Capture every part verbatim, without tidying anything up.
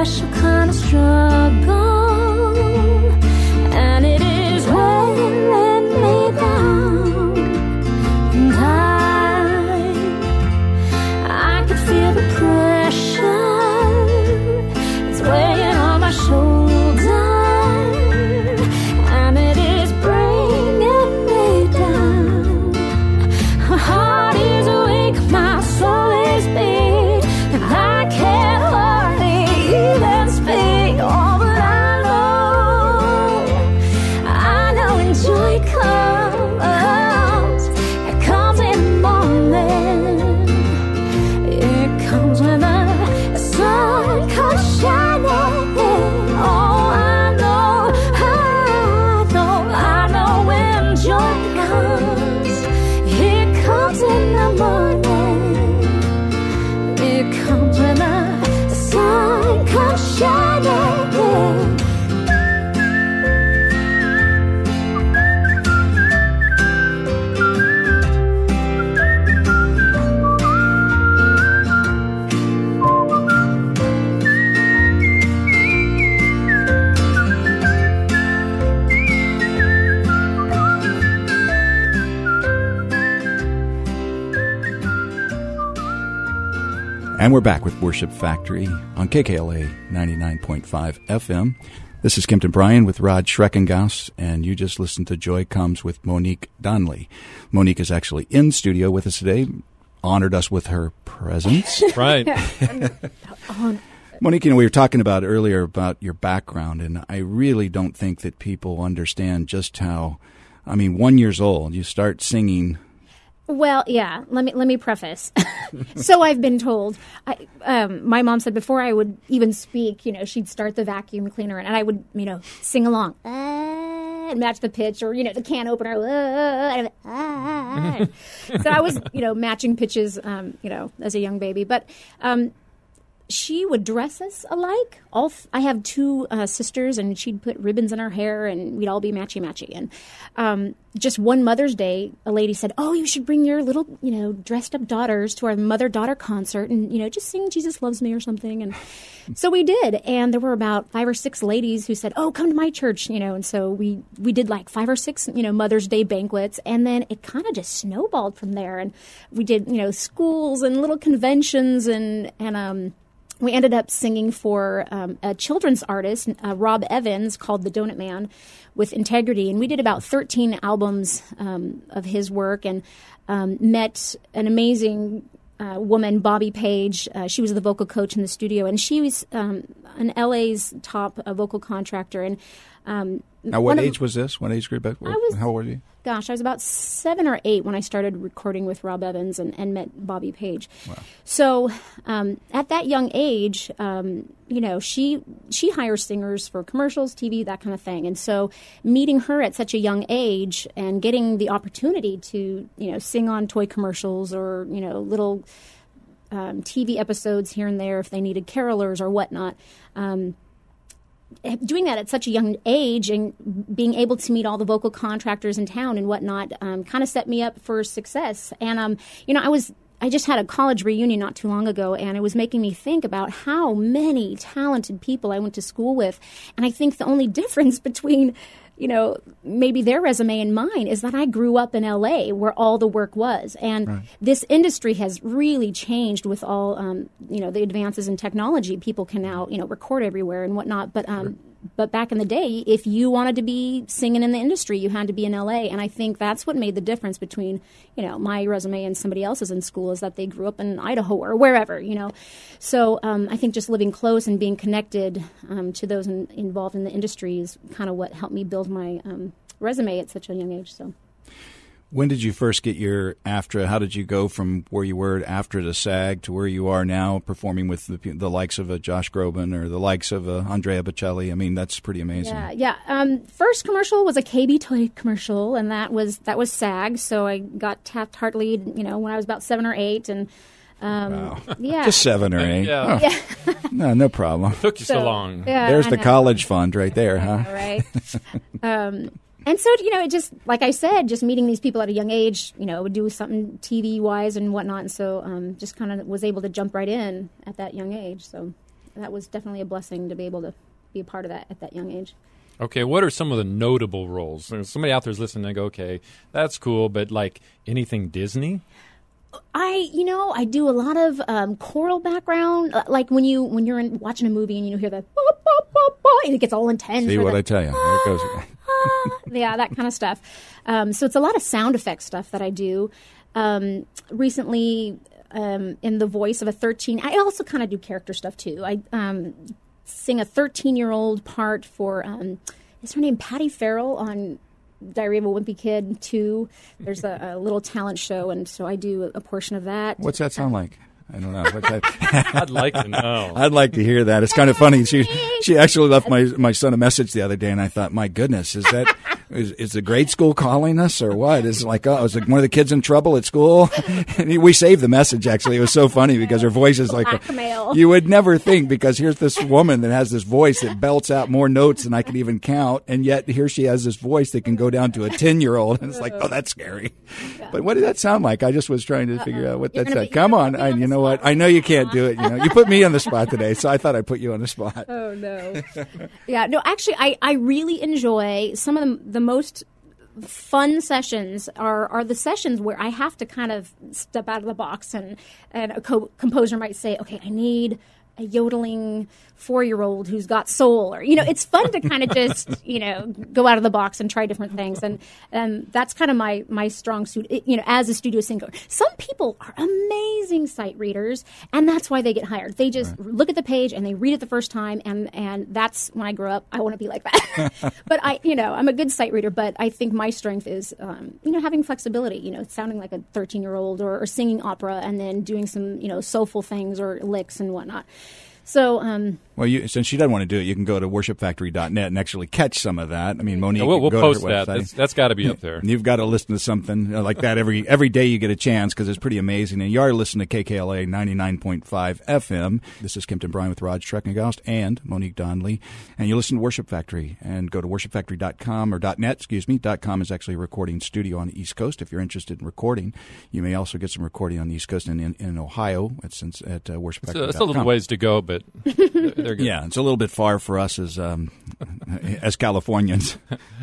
special kind of struggle, and it is wearing me down. And I, I could feel the pressure, it's weighing on my shoulder, and it is bringing me down. My heart is weak, my soul is beat, and I can't hardly even speak. Oh, but I know, I know when joy comes, it comes in the morning. It comes when the sun comes shining. Oh, I know, I know, I know when joy comes, it comes in the morning. It comes when the sun comes shining. And we're back with Worship Factory on K K L A ninety-nine point five F M. This is Kempton Bryan with Rod Schreckengaus, and you just listened to Joy Comes with Monique Donnelly. Monique is actually in studio with us today, honored us with her presence. Right. Monique, you know, we were talking about earlier about your background, and I really don't think that people understand just how, I mean, one years old, you start singing. Well, yeah. Let me let me preface. So I've been told. I, um, my mom said before I would even speak, you know, she'd start the vacuum cleaner, and I would, you know, sing along uh, and match the pitch, or you know, the can opener. Uh, and, uh, so I was, you know, matching pitches, um, you know, as a young baby. But um, she would dress us alike. All f- I have two uh, sisters, and she'd put ribbons in our hair, and we'd all be matchy matchy. And um, just one Mother's Day, a lady said, "Oh, you should bring your little, you know, dressed up daughters to our mother-daughter concert, and you know, just sing 'Jesus Loves Me' or something." And so we did. And there were about five or six ladies who said, "Oh, come to my church," you know. And so we we did like five or six, you know, Mother's Day banquets, and then it kind of just snowballed from there. And we did, you know, schools and little conventions, and and um. We ended up singing for um, a children's artist, uh, Rob Evans, called The Donut Man, with Integrity. And we did about thirteen albums um, of his work, and um, met an amazing uh, woman, Bobby Page. Uh, she was the vocal coach in the studio, and she was um, an L A's top uh, vocal contractor. And um, Now, what of, age was this? What age group? I was, How old were you? Gosh, I was about seven or eight when I started recording with Rob Evans and, and met Bobby Page. Wow. So um, at that young age, um, you know, she she hires singers for commercials, T V, that kind of thing. And so meeting her at such a young age and getting the opportunity to, you know, sing on toy commercials or, you know, little um, T V episodes here and there if they needed carolers or whatnot, um, doing that at such a young age and being able to meet all the vocal contractors in town and whatnot um, kind of set me up for success. And, um, you know, I was I just had a college reunion not too long ago, and it was making me think about how many talented people I went to school with. And I think the only difference between, you know, maybe their resume and mine is that I grew up in L A where all the work was. And right. This industry has really changed with all, um, you know, the advances in technology. People can now, you know, record everywhere and whatnot. But um, sure. But back in the day, if you wanted to be singing in the industry, you had to be in L A. And I think that's what made the difference between, you know, my resume and somebody else's in school is that they grew up in Idaho or wherever, you know. So um, I think just living close and being connected um, to those in, involved in the industry is kind of what helped me build my um, resume at such a young age. So. When did you first get your AFTRA? How did you go from where you were at AFTRA to SAG to where you are now, performing with the, the likes of a Josh Groban or the likes of a Andrea Bocelli? I mean, that's pretty amazing. Yeah, yeah. Um, first commercial was a K B toy commercial, and that was that was SAG. So I got Taft Hartley, you know, when I was about seven or eight, and um, wow. yeah, just seven or eight. yeah, oh. yeah. no, no problem. It took you so, so long. Yeah, There's I the know. college fund right there, huh? Know, right. um, And so, you know, it just, like I said, just meeting these people at a young age, you know, would do something T V-wise and whatnot. And so um, just kind of was able to jump right in at that young age. So, that was definitely a blessing to be able to be a part of that at that young age. Okay, what are some of the notable roles? Somebody out there is listening and go, okay, that's cool, but like anything Disney? I, you know, I do a lot of um, choral background, uh, like when you when you're in, watching a movie and you hear the bah, bah, bah, bah, and it gets all intense. See or what the, I tell you? There it goes. ah, yeah, that kind of stuff. Um, so it's a lot of sound effects stuff that I do. Um, recently, um, in the voice of a thirteen, I also kind of do character stuff too. I um, sing a thirteen-year-old part for, um, is her name Patty Farrell on Diary of a Wimpy Kid two. There's a, a little talent show, and so I do a, a portion of that. What's that sound like? I don't know. What's that? I'd like to know. I'd like to hear that. It's kind of funny. She she actually left my my son a message the other day, and I thought, my goodness, is that is, is the grade school calling us or what? Is it like, oh, is it one of the kids in trouble at school? And we saved the message. Actually, it was so funny because her voice is like Blackmail. a, you would never think, because here's this woman that has this voice that belts out more notes than I can even count, and yet here she has this voice that can go down to a ten year old, and it's like, oh, that's scary. But what did that sound like? I just was trying to figure out what You're that gonna said. be- Come you're on, gonna be I, on you the know what? spot. I know you can't do it. You know, you put me on the spot today, so I thought I'd put you on the spot. Oh, no. Yeah, no, actually, I, I really enjoy some of the, the most fun sessions are, are the sessions where I have to kind of step out of the box, and, and a co- composer might say, okay, I need a yodeling four-year-old who's got soul, or, you know, it's fun to kind of just, you know, go out of the box and try different things. And, and that's kind of my, my strong suit, it- you know, as a studio singer. Some people are amazing sight readers, and that's why they get hired. They just right. look at the page and they read it the first time. And, and that's when I grow up, I want to be like that. But I, you know, I'm a good sight reader, but I think my strength is, um, you know, having flexibility, you know, sounding like a thirteen year old, or, or singing opera and then doing some, you know, soulful things or licks and whatnot. So, um, well, you, since she doesn't want to do it, you can go to worship factory dot net and actually catch some of that. I mean, Monique, Yeah, we'll we'll go post to her that. website. That's, that's got to be up there. You've got to listen to something like that every every day you get a chance, because it's pretty amazing. And you are listening to K K L A ninety-nine point five F M. This is Kempton Bryan with Rod Schreckengost and Monique Donnelly. And you listen to Worship Factory, and go to worship factory dot com or .net, excuse me. .com is actually a recording studio on the East Coast. If you're interested in recording, you may also get some recording on the East Coast and in, in Ohio at, at uh, worship factory dot com. It's a, it's a little ways to go, but they're good. Yeah, it's a little bit far for us as um, as Californians.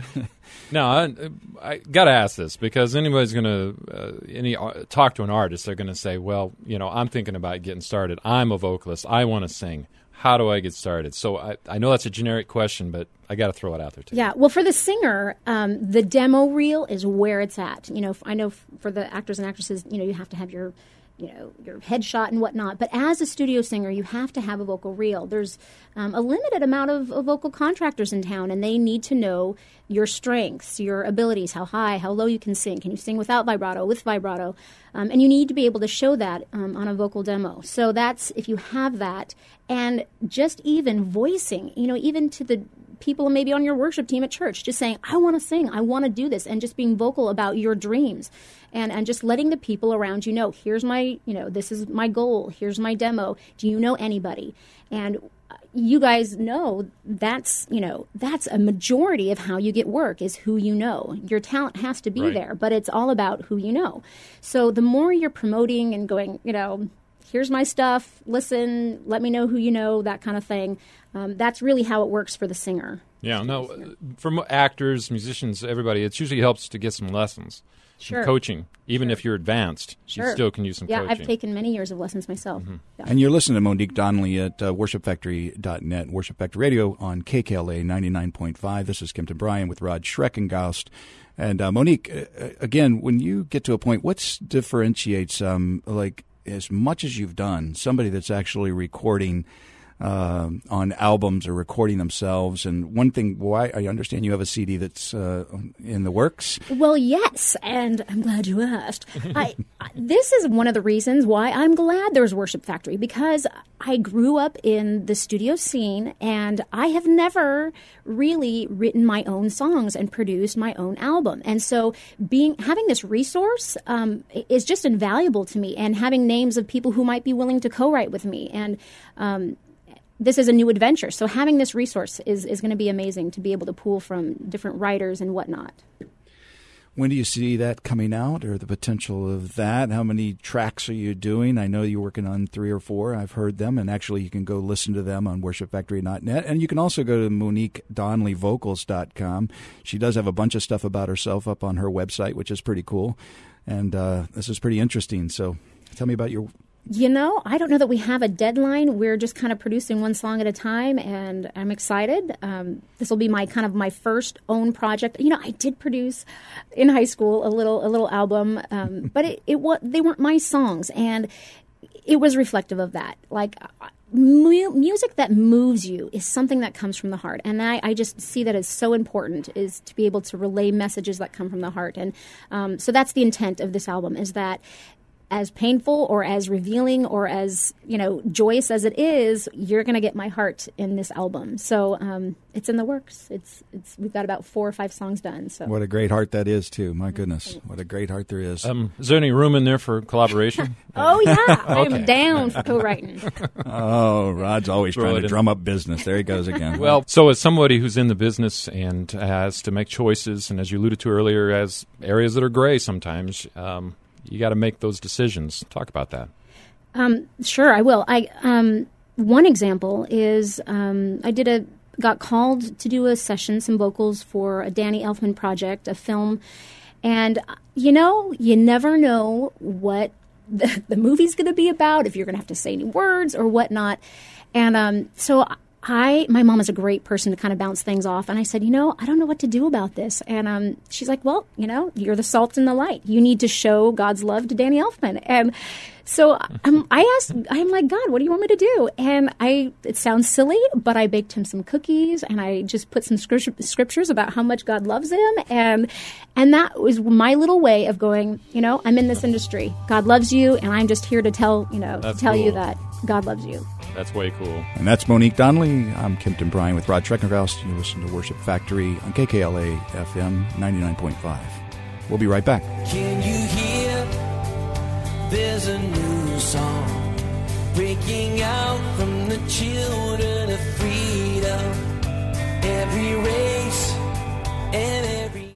No, I, I got to ask this, because anybody's going to uh, any uh, talk to an artist, they're going to say, well, you know, I'm thinking about getting started. I'm a vocalist. I want to sing. How do I get started? So I, I know that's a generic question, but I got to throw it out there too. Yeah, well, for the singer, um, the demo reel is where it's at. You know, I know f- for the actors and actresses, you know, you have to have your, you know, your headshot and whatnot. But as a studio singer, you have to have a vocal reel. There's um, a limited amount of, of vocal contractors in town, and they need to know your strengths, your abilities, how high, how low you can sing. Can you sing without vibrato, with vibrato? Um, and you need to be able to show that um, on a vocal demo. So that's, if you have that, and just even voicing, you know, even to the people maybe on your worship team at church, just saying, I want to sing, I want to do this, and just being vocal about your dreams, and, and just letting the people around you know, here's my, you know, this is my goal, here's my demo, do you know anybody? And you guys know that's, you know, that's a majority of how you get work, is who you know. Your talent has to be Right. there, but it's all about who you know. So the more you're promoting and going, you know, here's my stuff, listen, let me know who you know, that kind of thing. Um, that's really how it works for the singer. Yeah, no, for mo- actors, musicians, everybody, it usually helps to get some lessons, some Sure. coaching. Even if you're advanced, Sure. you still can use some Yeah, coaching. I've taken many years of lessons myself. Yeah. And you're listening to Monique Donnelly at uh, worship factory dot net, Worship Factory Radio on K K L A ninety-nine point five. This is Kempton Bryan with Rod Schreckengost. And uh, Monique, uh, again, when you get to a point, what differentiates, um, like, as much as you've done, somebody that's actually recording uh, on albums or recording themselves? And one thing, why I understand you have a C D that's uh, in the works. Well, yes, and I'm glad you asked. I, I, this is one of the reasons why I'm glad there's Worship Factory, because I grew up in the studio scene, and I have never really written my own songs and produced my own album. And so being having this resource um, is just invaluable to me, and having names of people who might be willing to co-write with me. And um, this is a new adventure. So having this resource is, is going to be amazing, to be able to pull from different writers and whatnot. When do you see that coming out, or the potential of that? How many tracks are you doing? I know you're working on three or four. I've heard them, and actually you can go listen to them on worship factory dot net. And you can also go to Monique Donley Vocals dot com. She does have a bunch of stuff about herself up on her website, which is pretty cool. And uh, this is pretty interesting. So tell me about your... You know, I don't know that we have a deadline. We're just kind of producing one song at a time, and I'm excited. Um, this will be my kind of my first own project. You know, I did produce in high school a little a little album, um, but it, it was they weren't my songs, and it was reflective of that. Like mu- music that moves you is something that comes from the heart, and I, I just see that as so important, is to be able to relay messages that come from the heart, and um, so that's the intent of this album, is that as painful or as revealing or as, you know, joyous as it is, you're going to get my heart in this album. So um, it's in the works. It's it's we've got about four or five songs done. So what a great heart that is, too. My goodness, what a great heart there is. Um, is there any room in there for collaboration? Oh, yeah. Okay. I'm down for co-writing. Oh, Rod's always Throw trying it to in. drum up business. There he goes again. Well, so as somebody who's in the business and has to make choices, and as you alluded to earlier, as areas that are gray sometimes, um, you got to make those decisions. Talk about that. Um, sure, I will. I um, one example is um, I did a got called to do a session, some vocals for a Danny Elfman project, a film, and you know, you never know what the, the movie's going to be about, if you're going to have to say any words or whatnot, and um, so. I, my mom is a great person to kind of bounce things off. And I said, you know, I don't know what to do about this. And um, she's like, well, you know, you're the salt and the light. You need to show God's love to Danny Elfman. And so um, I asked, I'm like, God, what do you want me to do? And I, it sounds silly, but I baked him some cookies and I just put some scripture, scriptures about how much God loves him. And, and that was my little way of going, you know, I'm in this industry. God loves you. And I'm just here to tell, you know, That's tell you cool. that God loves you. That's way cool. And that's Monique Donley. I'm Kempton Bryan with Rod Schreckengaus. You listen to Worship Factory on K K L A F M ninety-nine point five. We'll be right back. Can you hear? There's a new song breaking out from the chill